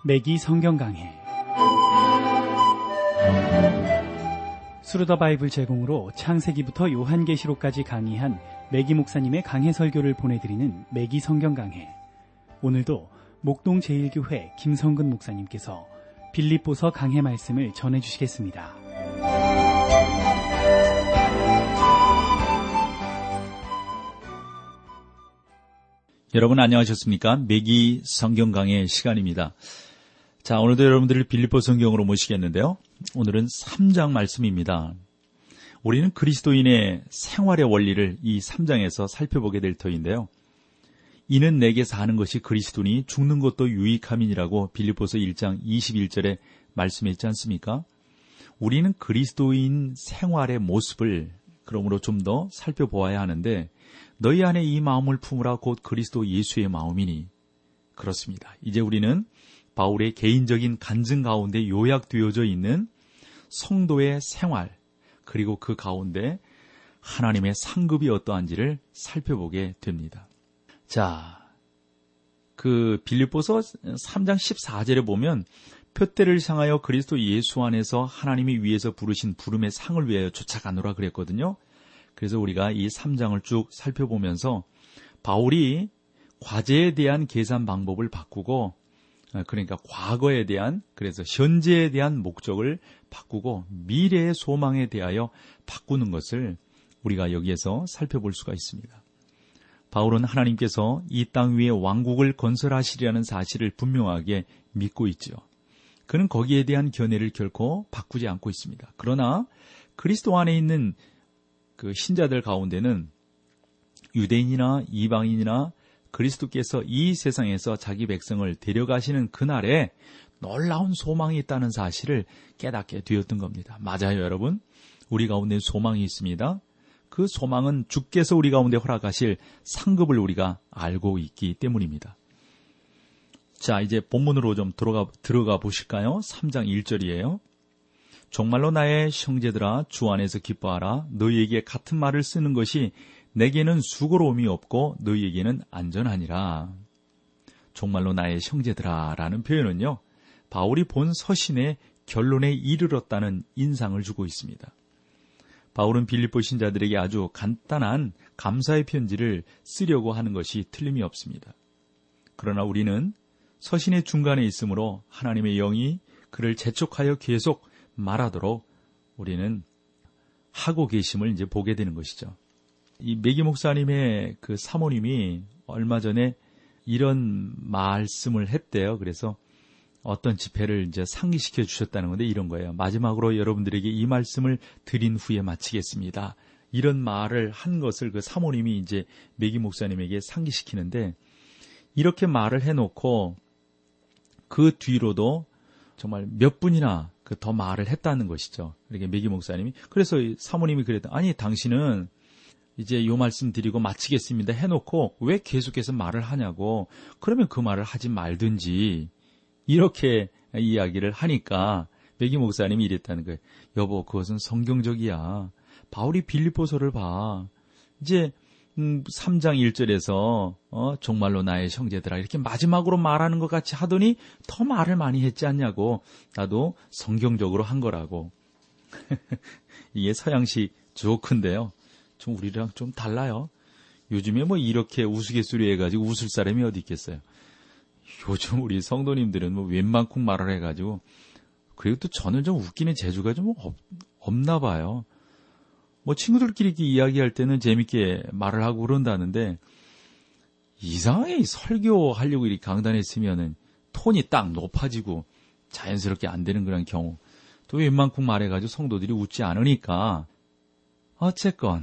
매기 성경 강해. 스루더 바이블 제공으로 창세기부터 요한계시록까지 강의한 매기 목사님의 강해 설교를 보내드리는 매기 성경 강해. 오늘도 목동 제1교회 김성근 목사님께서 빌립보서 강해 말씀을 전해주시겠습니다. 여러분 안녕하셨습니까? 매기 성경 강해 시간입니다. 자, 오늘도 여러분들을 빌립보 성경으로 모시겠는데요. 오늘은 3장 말씀입니다. 우리는 그리스도인의 생활의 원리를 이 3장에서 살펴보게 될 터인데요. 이는 내게 사는 것이 그리스도니 죽는 것도 유익함이니라고 빌립보서 1장 21절에 말씀했지 않습니까? 우리는 그리스도인 생활의 모습을 그러므로 좀 더 살펴보아야 하는데, 너희 안에 이 마음을 품으라 곧 그리스도 예수의 마음이니. 그렇습니다. 이제 우리는 바울의 개인적인 간증 가운데 요약되어져 있는 성도의 생활, 그리고 그 가운데 하나님의 상급이 어떠한지를 살펴보게 됩니다. 자, 그 빌립보서 3장 14절에 보면 표대를 향하여 그리스도 예수 안에서 하나님이 위에서 부르신 부름의 상을 위하여 쫓아가노라 그랬거든요. 그래서 우리가 이 3장을 쭉 살펴보면서 바울이 과제에 대한 계산 방법을 바꾸고, 그러니까 과거에 대한, 그래서 현재에 대한 목적을 바꾸고 미래의 소망에 대하여 바꾸는 것을 우리가 여기에서 살펴볼 수가 있습니다. 바울은 하나님께서 이 땅 위에 왕국을 건설하시리라는 사실을 분명하게 믿고 있죠. 그는 거기에 대한 견해를 결코 바꾸지 않고 있습니다. 그러나 그리스도 안에 있는 그 신자들 가운데는 유대인이나 이방인이나 그리스도께서 이 세상에서 자기 백성을 데려가시는 그날에 놀라운 소망이 있다는 사실을 깨닫게 되었던 겁니다. 맞아요, 여러분. 우리 가운데 소망이 있습니다. 그 소망은 주께서 우리 가운데 허락하실 상급을 우리가 알고 있기 때문입니다. 자, 이제 본문으로 좀 들어가 보실까요? 3장 1절이에요. 정말로 나의 형제들아 주 안에서 기뻐하라. 너희에게 같은 말을 쓰는 것이 내게는 수고로움이 없고 너희에게는 안전하니라. 정말로 나의 형제들아 라는 표현은요, 바울이 본 서신의 결론에 이르렀다는 인상을 주고 있습니다. 바울은 빌립보 신자들에게 아주 간단한 감사의 편지를 쓰려고 하는 것이 틀림이 없습니다. 그러나 우리는 서신의 중간에 있으므로 하나님의 영이 그를 재촉하여 계속 말하도록 우리는 하고 계심을 이제 보게 되는 것이죠. 이 매기 목사님의 그 사모님이 얼마 전에 이런 말씀을 했대요. 그래서 어떤 집회를 이제 상기시켜 주셨다는 건데 이런 거예요. 마지막으로 여러분들에게 이 말씀을 드린 후에 마치겠습니다. 이런 말을 한 것을 그 사모님이 이제 매기 목사님에게 상기시키는데, 이렇게 말을 해놓고 그 뒤로도 정말 몇 분이나 더 말을 했다는 것이죠. 이렇게 매기 목사님이. 그래서 사모님이 그랬다. 아니, 당신은 이제 요 말씀 드리고 마치겠습니다 해놓고 왜 계속해서 말을 하냐고. 그러면 그 말을 하지 말든지. 이렇게 이야기를 하니까 매기 목사님이 이랬다는 거예요. 여보, 그것은 성경적이야. 바울이 빌립보서를 봐. 이제 3장 1절에서 정말로 나의 형제들아 이렇게 마지막으로 말하는 것 같이 하더니 더 말을 많이 했지 않냐고. 나도 성경적으로 한 거라고. 이게 서양식 조크인데요. 좀 우리랑 좀 달라요. 요즘에 뭐 이렇게 우스갯소리 해가지고 웃을 사람이 어디 있겠어요. 요즘 우리 성도님들은 뭐 웬만큼 말을 해가지고, 그리고 또 저는 좀 웃기는 재주가 좀 없나 봐요. 뭐 친구들끼리 이야기할 때는 재밌게 말을 하고 그런다는데, 이상하게 설교하려고 이렇게 강단에 쓰면은 톤이 딱 높아지고 자연스럽게 안 되는 그런 경우. 또 웬만큼 말해가지고 성도들이 웃지 않으니까. 어쨌건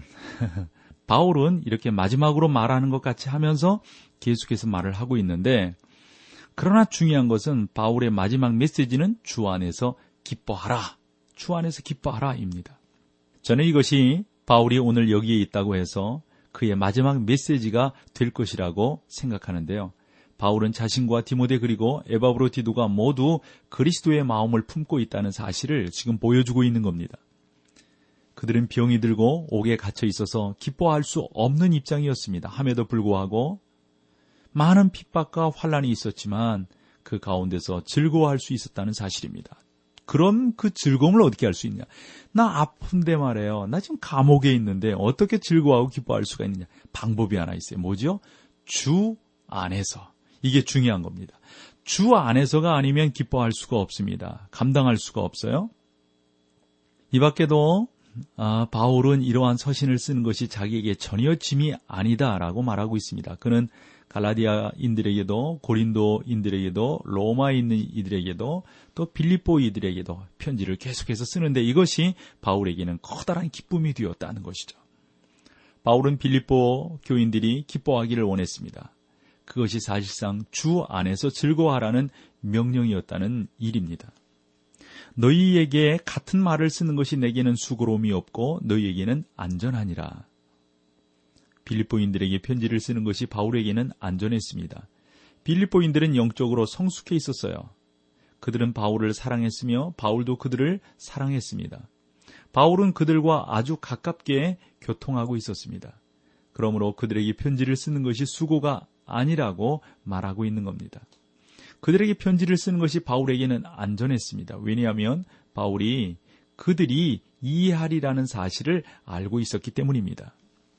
바울은 이렇게 마지막으로 말하는 것 같이 하면서 계속해서 말을 하고 있는데, 그러나 중요한 것은 바울의 마지막 메시지는 주 안에서 기뻐하라. 주 안에서 기뻐하라입니다. 저는 이것이 바울이 오늘 여기에 있다고 해서 그의 마지막 메시지가 될 것이라고 생각하는데요. 바울은 자신과 디모데 그리고 에바브로디도가 모두 그리스도의 마음을 품고 있다는 사실을 지금 보여주고 있는 겁니다. 그들은 병이 들고 옥에 갇혀 있어서 기뻐할 수 없는 입장이었습니다. 함에도 불구하고 많은 핍박과 환난이 있었지만 그 가운데서 즐거워할 수 있었다는 사실입니다. 그럼 그 즐거움을 어떻게 할 수 있냐? 나 아픈데 말이에요. 나 지금 감옥에 있는데 어떻게 즐거워하고 기뻐할 수가 있느냐? 방법이 하나 있어요. 뭐죠? 주 안에서. 이게 중요한 겁니다. 주 안에서가 아니면 기뻐할 수가 없습니다. 감당할 수가 없어요. 이 밖에도 바울은 이러한 서신을 쓰는 것이 자기에게 전혀 짐이 아니다라고 말하고 있습니다. 그는 갈라디아인들에게도 고린도인들에게도 로마에 있는 이들에게도 또 빌립보이들에게도 편지를 계속해서 쓰는데 이것이 바울에게는 커다란 기쁨이 되었다는 것이죠. 바울은 빌립보 교인들이 기뻐하기를 원했습니다. 그것이 사실상 주 안에서 즐거워하라는 명령이었다는 일입니다. 너희에게 같은 말을 쓰는 것이 내게는 수고로움이 없고 너희에게는 안전하니라. 빌립보인들에게 편지를 쓰는 것이 바울에게는 안전했습니다. 빌립보인들은 영적으로 성숙해 있었어요. 그들은 바울을 사랑했으며 바울도 그들을 사랑했습니다. 바울은 그들과 아주 가깝게 교통하고 있었습니다. 그러므로 그들에게 편지를 쓰는 것이 수고가 아니라고 말하고 있는 겁니다. 그들에게 편지를 쓰는 것이 바울에게는 안전했습니다. 왜냐하면 바울이 그들이 이해하리라는 사실을 알고 있었기 때문입니다.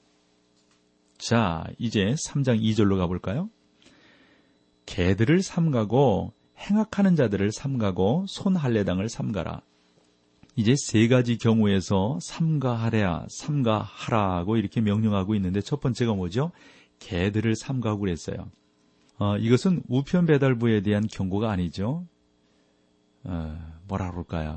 자, 이제 3장 2절로 가볼까요? 개들을 삼가고 행악하는 자들을 삼가고 손할례당을 삼가라. 이제 세 가지 경우에서 삼가하라고 이렇게 명령하고 있는데 첫 번째가 뭐죠? 개들을 삼가고 그랬어요. 이것은 우편 배달부에 대한 경고가 아니죠. 뭐라 그럴까요?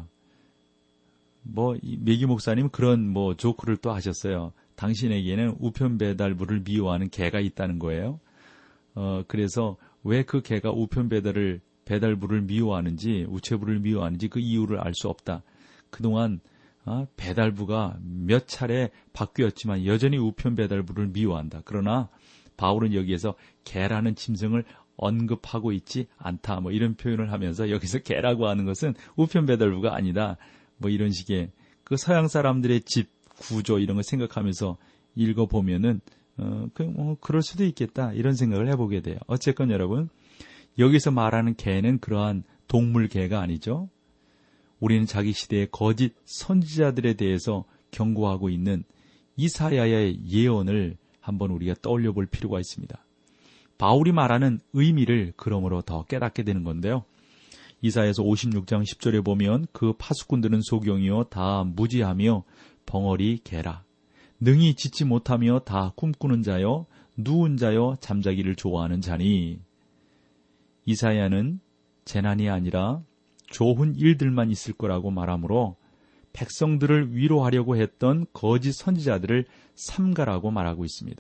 메기 목사님 그런 조크를 또 하셨어요. 당신에게는 우편 배달부를 미워하는 개가 있다는 거예요. 그래서 왜 그 개가 우편 배달부를 미워하는지, 우체부를 미워하는지 그 이유를 알 수 없다. 그동안 배달부가 몇 차례 바뀌었지만 여전히 우편 배달부를 미워한다. 그러나 바울은 여기에서 개라는 짐승을 언급하고 있지 않다. 이런 표현을 하면서 여기서 개라고 하는 것은 우편 배달부가 아니다. 이런 식의 그 서양 사람들의 집 구조 이런 걸 생각하면서 읽어보면은 그럴 수도 있겠다. 이런 생각을 해보게 돼요. 어쨌건 여러분, 여기서 말하는 개는 그러한 동물 개가 아니죠. 우리는 자기 시대의 거짓 선지자들에 대해서 경고하고 있는 이사야의 예언을 한번 우리가 떠올려 볼 필요가 있습니다. 바울이 말하는 의미를 그러므로 더 깨닫게 되는 건데요. 이사야서 56장 10절에 보면 그 파수꾼들은 소경이요 다 무지하며 벙어리 개라. 능히 짓지 못하며 다 꿈꾸는 자요 누운 자요 잠자기를 좋아하는 자니. 이사야는 재난이 아니라 좋은 일들만 있을 거라고 말하므로 백성들을 위로하려고 했던 거짓 선지자들을 삼가라고 말하고 있습니다.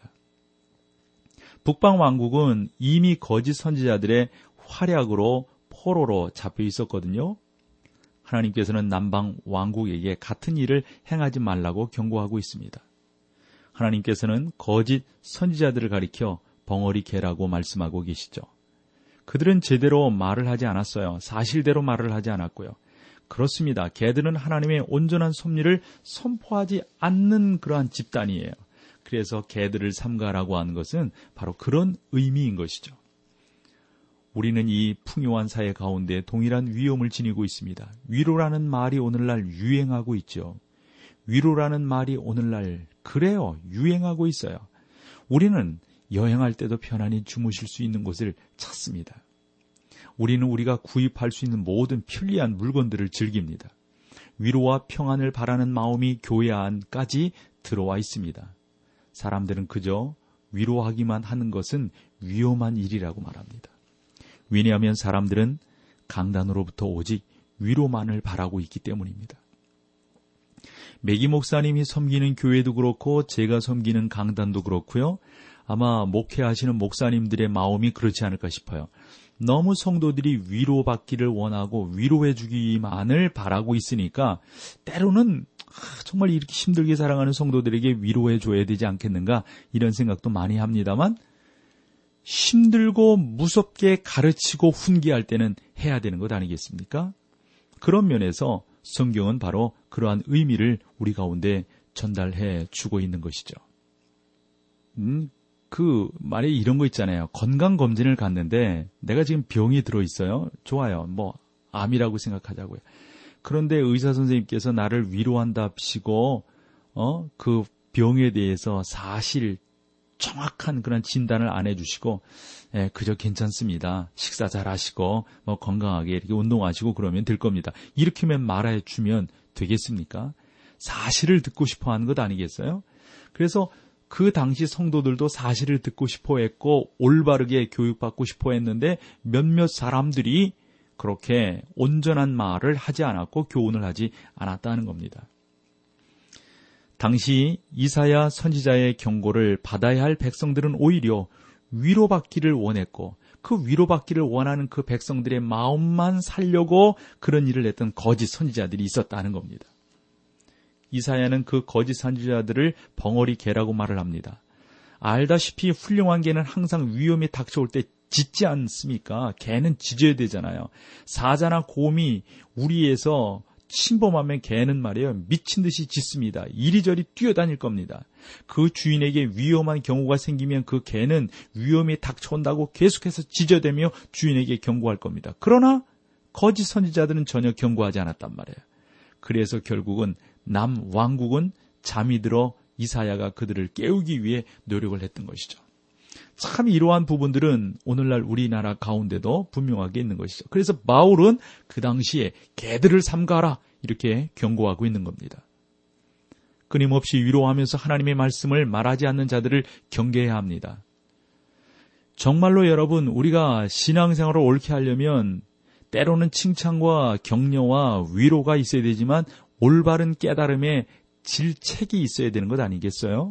북방 왕국은 이미 거짓 선지자들의 활약으로 포로로 잡혀 있었거든요. 하나님께서는 남방 왕국에게 같은 일을 행하지 말라고 경고하고 있습니다. 하나님께서는 거짓 선지자들을 가리켜 벙어리 개라고 말씀하고 계시죠. 그들은 제대로 말을 하지 않았어요. 사실대로 말을 하지 않았고요. 그렇습니다. 개들은 하나님의 온전한 섭리를 선포하지 않는 그러한 집단이에요. 그래서 개들을 삼가라고 하는 것은 바로 그런 의미인 것이죠. 우리는 이 풍요한 사회 가운데 동일한 위험을 지니고 있습니다. 위로라는 말이 오늘날 유행하고 있죠. 위로라는 말이 오늘날 그래요. 유행하고 있어요. 우리는 여행할 때도 편안히 주무실 수 있는 곳을 찾습니다. 우리는 우리가 구입할 수 있는 모든 편리한 물건들을 즐깁니다. 위로와 평안을 바라는 마음이 교회 안까지 들어와 있습니다. 사람들은 그저 위로하기만 하는 것은 위험한 일이라고 말합니다. 왜냐하면 사람들은 강단으로부터 오직 위로만을 바라고 있기 때문입니다. 매기 목사님이 섬기는 교회도 그렇고 제가 섬기는 강단도 그렇고요. 아마 목회하시는 목사님들의 마음이 그렇지 않을까 싶어요. 너무 성도들이 위로받기를 원하고 위로해 주기만을 바라고 있으니까 때로는 정말 이렇게 힘들게 살아가는 성도들에게 위로해 줘야 되지 않겠는가 이런 생각도 많이 합니다만 힘들고 무섭게 가르치고 훈계할 때는 해야 되는 것 아니겠습니까? 그런 면에서 성경은 바로 그러한 의미를 우리 가운데 전달해 주고 있는 것이죠. 말에 이런 거 있잖아요. 건강검진을 갔는데 내가 지금 병이 들어있어요. 좋아요. 암이라고 생각하자고요. 그런데 의사 선생님께서 나를 위로한답시고, 그 병에 대해서 사실 정확한 그런 진단을 안 해주시고, 그저 괜찮습니다. 식사 잘 하시고, 건강하게 이렇게 운동하시고 그러면 될 겁니다. 이렇게만 말해 주면 되겠습니까? 사실을 듣고 싶어 하는 것 아니겠어요? 그래서 그 당시 성도들도 사실을 듣고 싶어 했고, 올바르게 교육받고 싶어 했는데, 몇몇 사람들이 그렇게 온전한 말을 하지 않았고, 교훈을 하지 않았다는 겁니다. 당시 이사야 선지자의 경고를 받아야 할 백성들은 오히려 위로받기를 원했고, 그 위로받기를 원하는 그 백성들의 마음만 살려고 그런 일을 했던 거짓 선지자들이 있었다는 겁니다. 이사야는 그 거짓 선지자들을 벙어리 개라고 말을 합니다. 알다시피 훌륭한 개는 항상 위험이 닥쳐올 때 짖지 않습니까? 개는 짖어야 되잖아요. 사자나 곰이 우리에서 침범하면 개는 말이에요, 미친 듯이 짖습니다. 이리저리 뛰어다닐 겁니다. 그 주인에게 위험한 경우가 생기면 그 개는 위험이 닥쳐온다고 계속해서 짖어대며 주인에게 경고할 겁니다. 그러나 거짓 선지자들은 전혀 경고하지 않았단 말이에요. 그래서 결국은 남왕국은 잠이 들어 이사야가 그들을 깨우기 위해 노력을 했던 것이죠. 참 이러한 부분들은 오늘날 우리나라 가운데도 분명하게 있는 것이죠. 그래서 바울은 그 당시에 개들을 삼가라 이렇게 경고하고 있는 겁니다. 끊임없이 위로하면서 하나님의 말씀을 말하지 않는 자들을 경계해야 합니다. 정말로 여러분, 우리가 신앙생활을 옳게 하려면 때로는 칭찬과 격려와 위로가 있어야 되지만 올바른 깨달음에 질책이 있어야 되는 것 아니겠어요?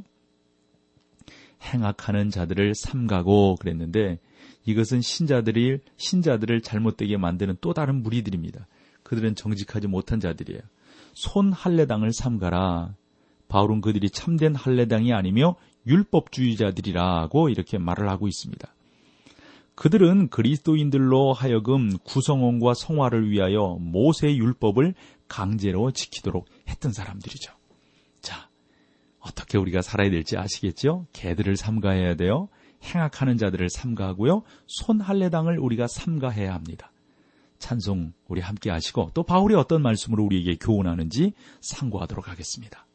행악하는 자들을 삼가고 그랬는데, 이것은 신자들을 잘못되게 만드는 또 다른 무리들입니다. 그들은 정직하지 못한 자들이에요. 손 할례당을 삼가라. 바울은 그들이 참된 할례당이 아니며 율법주의자들이라고 이렇게 말을 하고 있습니다. 그들은 그리스도인들로 하여금 구성원과 성화를 위하여 모세의 율법을 강제로 지키도록 했던 사람들이죠. 자, 어떻게 우리가 살아야 될지 아시겠죠? 개들을 삼가해야 돼요. 행악하는 자들을 삼가하고요. 손 할례당을 우리가 삼가해야 합니다. 찬송 우리 함께 하시고, 또 바울이 어떤 말씀으로 우리에게 교훈하는지 상고하도록 하겠습니다.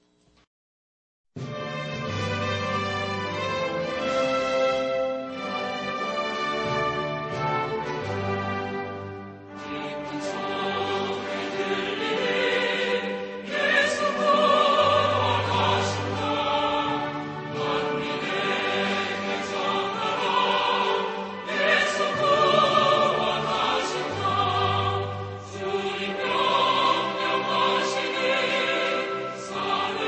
사랑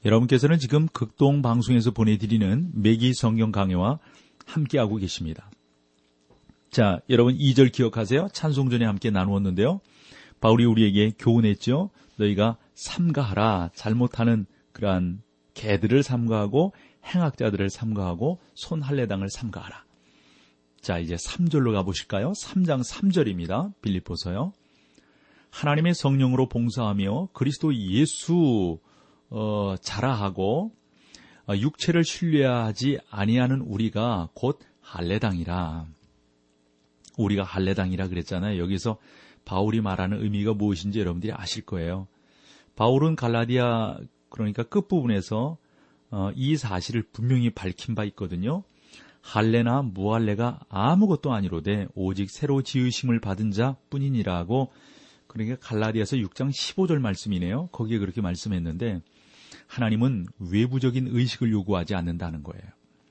여러분께서는 지금 극동 방송에서 보내드리는 매기 성경 강해와 함께하고 계십니다. 자, 여러분 2절 기억하세요? 찬송 전에 함께 나누었는데요. 바울이 우리에게 교훈했죠. 너희가 삼가하라. 잘못하는 그러한 개들을 삼가하고 행악자들을 삼가하고 손할례당을 삼가하라. 자, 이제 3절로 가보실까요? 3장 3절입니다. 빌립보서요. 하나님의 성령으로 봉사하며 그리스도 예수 자라하고 육체를 신뢰하지 아니하는 우리가 곧 할례당이라. 우리가 할례당이라 그랬잖아요. 여기서 바울이 말하는 의미가 무엇인지 여러분들이 아실 거예요. 바울은 갈라디아 그러니까 끝부분에서 이 사실을 분명히 밝힌 바 있거든요. 할례나 무할례가 아무것도 아니로되 오직 새로 지으심을 받은 자 뿐이니라고. 그러니까 갈라디아서 6장 15절 말씀이네요. 거기에 그렇게 말씀했는데 하나님은 외부적인 의식을 요구하지 않는다는 거예요.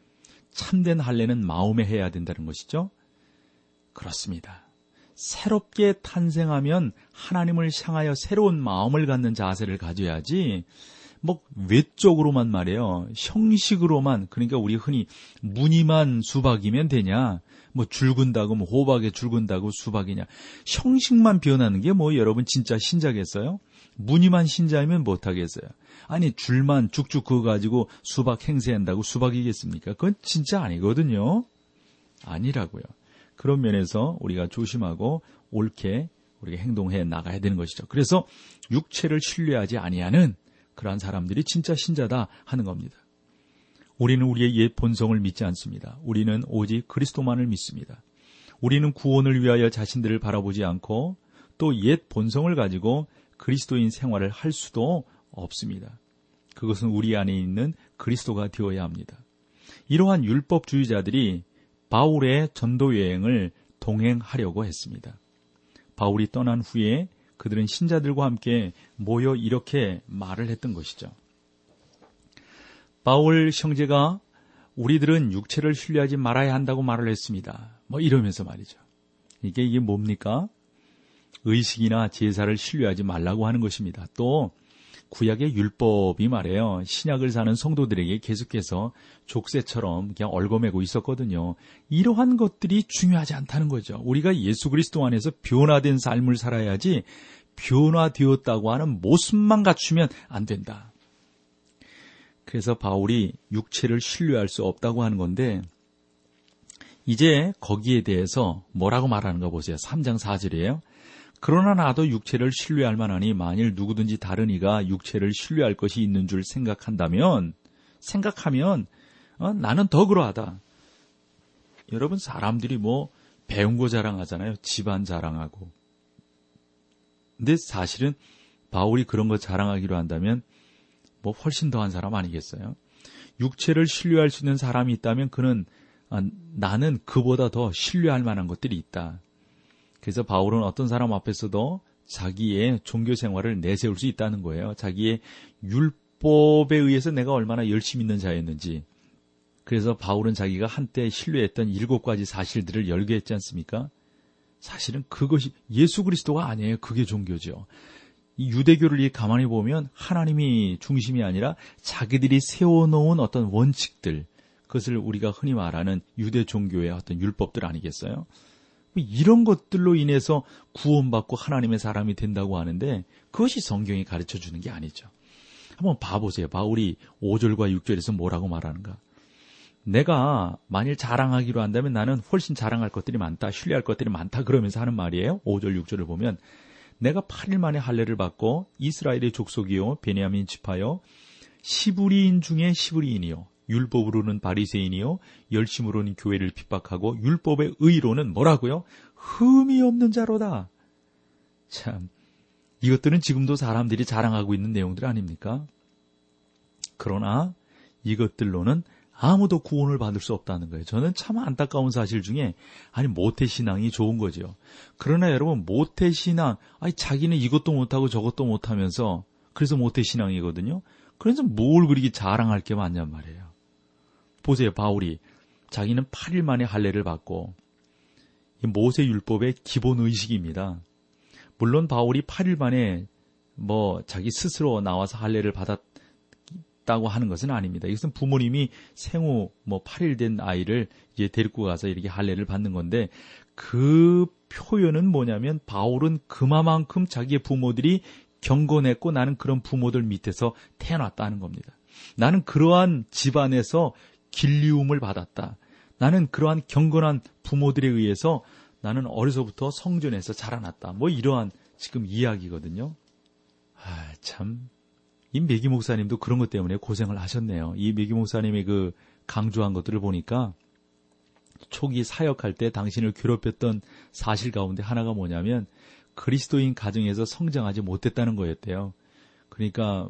참된 할례는 마음에 해야 된다는 것이죠. 그렇습니다. 새롭게 탄생하면 하나님을 향하여 새로운 마음을 갖는 자세를 가져야지 뭐 외적으로만 말이에요. 형식으로만, 그러니까 우리 흔히 무늬만 수박이면 되냐, 뭐 줄 긋다고 뭐 호박에 줄 긋다고 수박이냐, 형식만 변하는 게 뭐 여러분 진짜 신자겠어요? 무늬만 신자이면 못하겠어요. 아니 줄만 쭉쭉 그어가지고 수박 행세한다고 수박이겠습니까? 그건 진짜 아니거든요. 아니라고요. 그런 면에서 우리가 조심하고 옳게 우리가 행동해 나가야 되는 것이죠. 그래서 육체를 신뢰하지 아니하는 그러한 사람들이 진짜 신자다 하는 겁니다. 우리는 우리의 옛 본성을 믿지 않습니다. 우리는 오직 그리스도만을 믿습니다. 우리는 구원을 위하여 자신들을 바라보지 않고 또 옛 본성을 가지고 그리스도인 생활을 할 수도 없습니다. 그것은 우리 안에 있는 그리스도가 되어야 합니다. 이러한 율법주의자들이 바울의 전도 여행을 동행하려고 했습니다. 바울이 떠난 후에 그들은 신자들과 함께 모여 이렇게 말을 했던 것이죠. 바울 형제가 우리들은 육체를 신뢰하지 말아야 한다고 말을 했습니다. 뭐 이러면서 말이죠. 이게 뭡니까? 의식이나 제사를 신뢰하지 말라고 하는 것입니다. 또 구약의 율법이 말해요. 신약을 사는 성도들에게 계속해서 족쇄처럼 그냥 얽어매고 있었거든요. 이러한 것들이 중요하지 않다는 거죠. 우리가 예수 그리스도 안에서 변화된 삶을 살아야지 변화되었다고 하는 모습만 갖추면 안 된다. 그래서 바울이 육체를 신뢰할 수 없다고 하는 건데 이제 거기에 대해서 뭐라고 말하는가 보세요. 3장 4절이에요. 그러나 나도 육체를 신뢰할 만하니 만일 누구든지 다른 이가 육체를 신뢰할 것이 있는 줄 생각하면 나는 더 그러하다. 여러분 사람들이 뭐 배운 거 자랑하잖아요. 집안 자랑하고. 근데 사실은 바울이 그런 거 자랑하기로 한다면 뭐 훨씬 더한 사람 아니겠어요? 육체를 신뢰할 수 있는 사람이 있다면 그는 나는 그보다 더 신뢰할 만한 것들이 있다. 그래서 바울은 어떤 사람 앞에서도 자기의 종교 생활을 내세울 수 있다는 거예요. 자기의 율법에 의해서 내가 얼마나 열심히 있는 자였는지. 그래서 바울은 자기가 한때 신뢰했던 7가지 사실들을 열거했지 않습니까? 사실은 그것이 예수 그리스도가 아니에요. 그게 종교죠. 이 유대교를 가만히 보면 하나님이 중심이 아니라 자기들이 세워놓은 어떤 원칙들, 그것을 우리가 흔히 말하는 유대 종교의 어떤 율법들 아니겠어요? 이런 것들로 인해서 구원받고 하나님의 사람이 된다고 하는데 그것이 성경이 가르쳐주는 게 아니죠. 한번 봐보세요. 바울이 5절과 6절에서 뭐라고 말하는가. 내가 만일 자랑하기로 한다면 나는 훨씬 자랑할 것들이 많다. 신뢰할 것들이 많다. 그러면서 하는 말이에요. 5절 6절을 보면 내가 8일 만에 할례를 받고 이스라엘의 족속이요 베냐민 지파요 시브리인 중에 시브리인이요 율법으로는 바리새인이요 열심으로는 교회를 핍박하고 율법의 의로는 뭐라고요? 흠이 없는 자로다. 참, 이것들은 지금도 사람들이 자랑하고 있는 내용들 아닙니까? 그러나 이것들로는 아무도 구원을 받을 수 없다는 거예요. 저는 참 안타까운 사실 중에 모태신앙이 좋은 거죠. 그러나 여러분 모태신앙, 자기는 이것도 못하고 저것도 못하면서 그래서 모태신앙이거든요. 그래서 뭘 그렇게 자랑할 게 많냔 말이에요. 보세요. 바울이 자기는 8일 만에 할례를 받고 모세율법의 기본 의식입니다. 물론 바울이 8일 만에 자기 스스로 나와서 할례를 태어났다고 하는 것은 아닙니다. 이것은 부모님이 생후 8일 된 아이를 이제 데리고 가서 이렇게 할례를 받는 건데, 그 표현은 뭐냐면 바울은 그만큼 자기의 부모들이 경건했고 나는 그런 부모들 밑에서 태어났다는 겁니다. 나는 그러한 집안에서 길리움을 받았다. 나는 그러한 경건한 부모들에 의해서 나는 어려서부터 성전에서 자라났다. 이러한 지금 이야기거든요. 참, 이 매기 목사님도 그런 것 때문에 고생을 하셨네요. 이 매기 목사님이 그 강조한 것들을 보니까 초기 사역할 때 당신을 괴롭혔던 사실 가운데 하나가 뭐냐면 그리스도인 가정에서 성장하지 못했다는 거였대요. 그러니까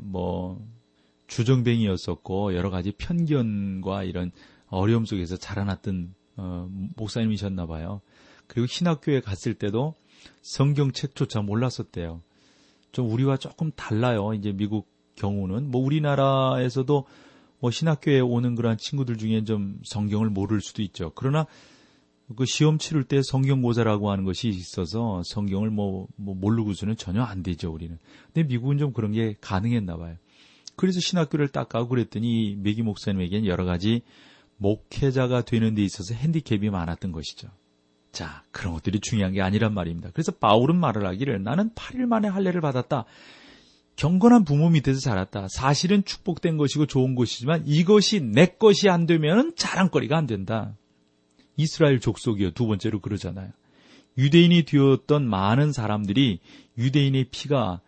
주정뱅이였었고 여러 가지 편견과 이런 어려움 속에서 자라났던 목사님이셨나 봐요. 그리고 신학교에 갔을 때도 성경책조차 몰랐었대요. 좀 우리와 조금 달라요. 이제 미국 경우는 우리나라에서도 신학교에 오는 그런 친구들 중에 좀 성경을 모를 수도 있죠. 그러나 그 시험 치를 때 성경고사라고 하는 것이 있어서 성경을 모르고서는 전혀 안 되죠, 우리는. 근데 미국은 좀 그런 게 가능했나 봐요. 그래서 신학교를 딱 가고 그랬더니 매기 목사님에게는 여러 가지 목회자가 되는 데 있어서 핸디캡이 많았던 것이죠. 자, 그런 것들이 중요한 게 아니란 말입니다. 그래서 바울은 말을 하기를 나는 8일 만에 할례를 받았다. 경건한 부모 밑에서 자랐다. 사실은 축복된 것이고 좋은 것이지만 이것이 내 것이 안 되면 자랑거리가 안 된다. 이스라엘 족속이요. 두 번째로 그러잖아요. 유대인이 되었던 많은 사람들이 유대인의 피가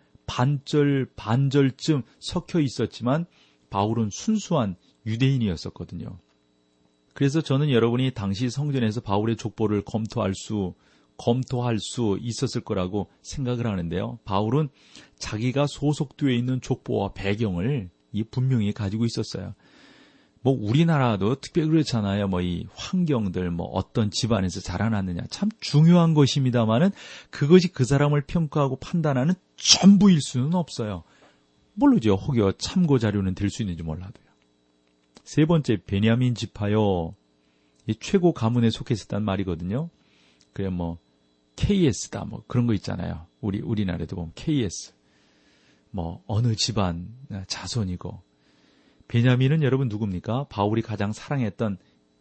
반절쯤 섞여 있었지만 바울은 순수한 유대인이었었거든요. 그래서 저는 여러분이 당시 성전에서 바울의 족보를 검토할 수 있었을 거라고 생각을 하는데요. 바울은 자기가 소속되어 있는 족보와 배경을 분명히 가지고 있었어요. 우리나라도 특별히 그렇잖아요. 이 환경들, 어떤 집안에서 자라났느냐. 참 중요한 것입니다만은 그것이 그 사람을 평가하고 판단하는 전부일 수는 없어요. 모르죠. 혹여 참고 자료는 될 수 있는지 몰라도요. 세 번째, 베냐민 지파요. 이 최고 가문에 속했었단 말이거든요. 그래, KS다, 그런 거 있잖아요. 우리나라에도 보면 KS. 어느 집안 자손이고. 베냐민은 여러분 누굽니까? 바울이 가장 사랑했던,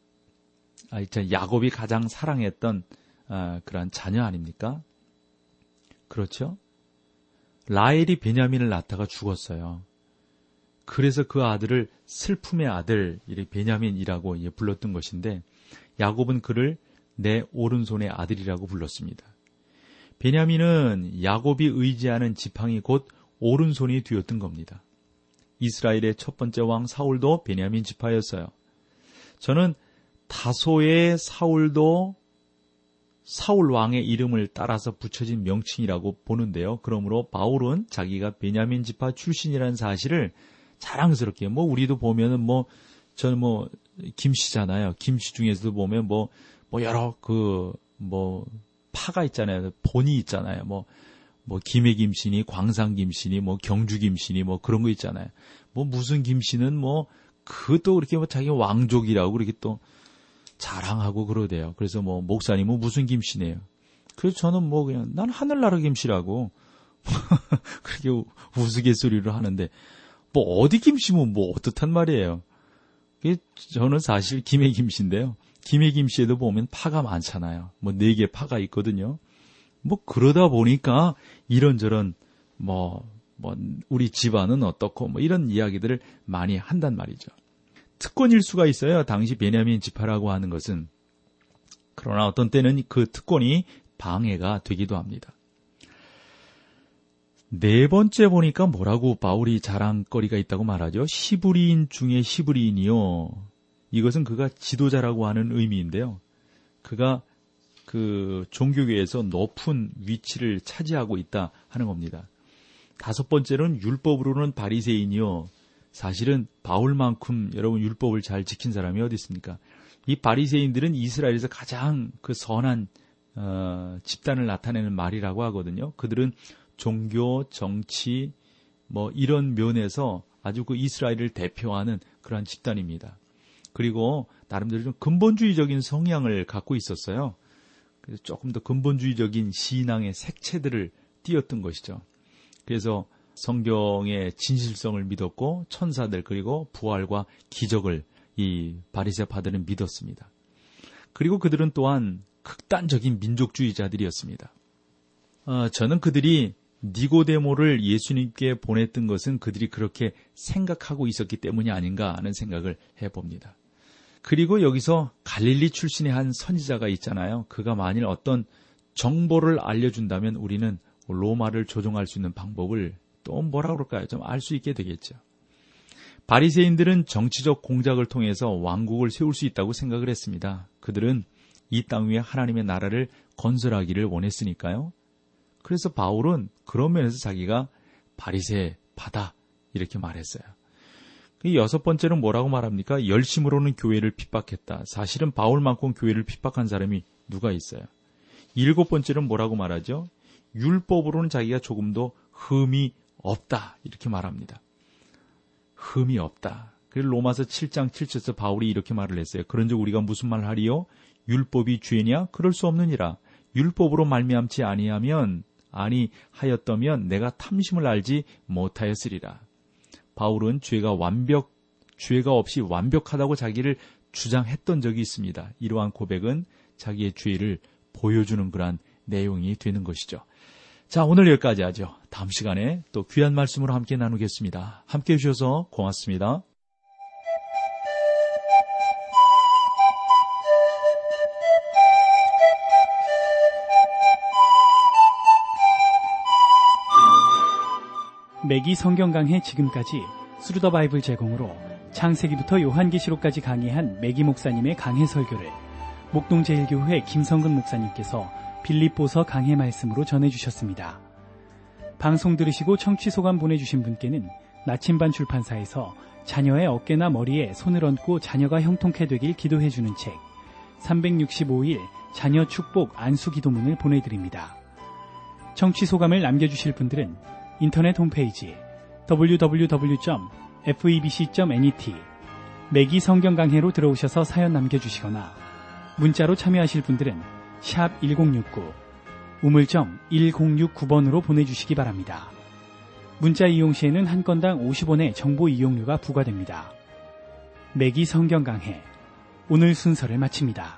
야곱이 가장 사랑했던, 그런 자녀 아닙니까? 그렇죠? 라헬이 베냐민을 낳다가 죽었어요. 그래서 그 아들을 슬픔의 아들, 베냐민이라고 불렀던 것인데, 야곱은 그를 내 오른손의 아들이라고 불렀습니다. 베냐민은 야곱이 의지하는 지팡이 곧 오른손이 되었던 겁니다. 이스라엘의 첫 번째 왕 사울도 베냐민 지파였어요. 저는 다소의 사울도 사울 왕의 이름을 따라서 붙여진 명칭이라고 보는데요. 그러므로 바울은 자기가 베냐민 지파 출신이라는 사실을 자랑스럽게, 우리도 보면은 저는 김씨잖아요. 김씨 중에서도 보면 여러 파가 있잖아요. 본이 있잖아요. 김해 김씨니, 광산 김씨니, 경주 김씨니, 그런 거 있잖아요. 무슨 김씨는 그것도 그렇게 자기 왕족이라고 그렇게 또 자랑하고 그러대요. 그래서 목사님은 무슨 김씨네요. 그래서 저는 그냥, 난 하늘나라 김씨라고. 그렇게 우스갯소리로 하는데, 어디 김씨면 어떻단 말이에요. 저는 사실 김해 김씨인데요. 김해 김씨에도 보면 파가 많잖아요. 4개 파가 있거든요. 그러다 보니까 이런저런, 우리 집안은 어떻고, 이런 이야기들을 많이 한단 말이죠. 특권일 수가 있어요. 당시 베냐민 지파라고 하는 것은. 그러나 어떤 때는 그 특권이 방해가 되기도 합니다. 네 번째 보니까 뭐라고 바울이 자랑거리가 있다고 말하죠. 시브리인 중에 시브리인이요. 이것은 그가 지도자라고 하는 의미인데요. 그가 그 종교계에서 높은 위치를 차지하고 있다 하는 겁니다. 다섯 번째로는 율법으로는 바리새인이요. 사실은 바울만큼 여러분 율법을 잘 지킨 사람이 어디 있습니까? 이 바리새인들은 이스라엘에서 가장 그 선한 집단을 나타내는 말이라고 하거든요. 그들은 종교, 정치, 이런 면에서 아주 그 이스라엘을 대표하는 그러한 집단입니다. 그리고 나름대로 좀 근본주의적인 성향을 갖고 있었어요. 그래서 조금 더 근본주의적인 신앙의 색채들을 띄었던 것이죠. 그래서 성경의 진실성을 믿었고 천사들 그리고 부활과 기적을 이 바리새파들은 믿었습니다. 그리고 그들은 또한 극단적인 민족주의자들이었습니다. 저는 그들이 니고데모를 예수님께 보냈던 것은 그들이 그렇게 생각하고 있었기 때문이 아닌가 하는 생각을 해봅니다. 그리고 여기서 갈릴리 출신의 한 선지자가 있잖아요. 그가 만일 어떤 정보를 알려준다면 우리는 로마를 조종할 수 있는 방법을 또 뭐라 그럴까요? 좀 알 수 있게 되겠죠. 바리새인들은 정치적 공작을 통해서 왕국을 세울 수 있다고 생각을 했습니다. 그들은 이 땅 위에 하나님의 나라를 건설하기를 원했으니까요. 그래서 바울은 그런 면에서 자기가 바리새파다 이렇게 말했어요. 여섯 번째는 뭐라고 말합니까? 열심으로는 교회를 핍박했다. 사실은 바울만큼 교회를 핍박한 사람이 누가 있어요? 일곱 번째는 뭐라고 말하죠? 율법으로는 자기가 조금도 흠이 없다 이렇게 말합니다. 흠이 없다. 그래서 로마서 7장 7절에서 바울이 이렇게 말을 했어요. 그런즉 우리가 무슨 말 하리요? 율법이 죄냐? 그럴 수 없느니라. 율법으로 말미암지 아니하였다면 내가 탐심을 알지 못하였으리라. 바울은 죄가 없이 완벽하다고 자기를 주장했던 적이 있습니다. 이러한 고백은 자기의 죄를 보여주는 그러한 내용이 되는 것이죠. 자, 오늘 여기까지 하죠. 다음 시간에 또 귀한 말씀으로 함께 나누겠습니다. 함께 해주셔서 고맙습니다. 매기 성경 강해 지금까지 스루 더 바이블 제공으로 창세기부터 요한계시록까지 강해한 매기 목사님의 강해 설교를 목동제일교회 김성근 목사님께서 빌립보서 강해 말씀으로 전해주셨습니다. 방송 들으시고 청취 소감 보내주신 분께는 나침반 출판사에서 자녀의 어깨나 머리에 손을 얹고 자녀가 형통케 되길 기도해주는 책 365일 자녀 축복 안수 기도문을 보내드립니다. 청취 소감을 남겨주실 분들은 인터넷 홈페이지 www.febc.net 매기 성경 강해로 들어오셔서 사연 남겨주시거나 문자로 참여하실 분들은 샵 1069 우물정 1069번으로 보내주시기 바랍니다. 문자 이용 시에는 한 건당 50원의 정보 이용료가 부과됩니다. 매기 성경 강해 오늘 순서를 마칩니다.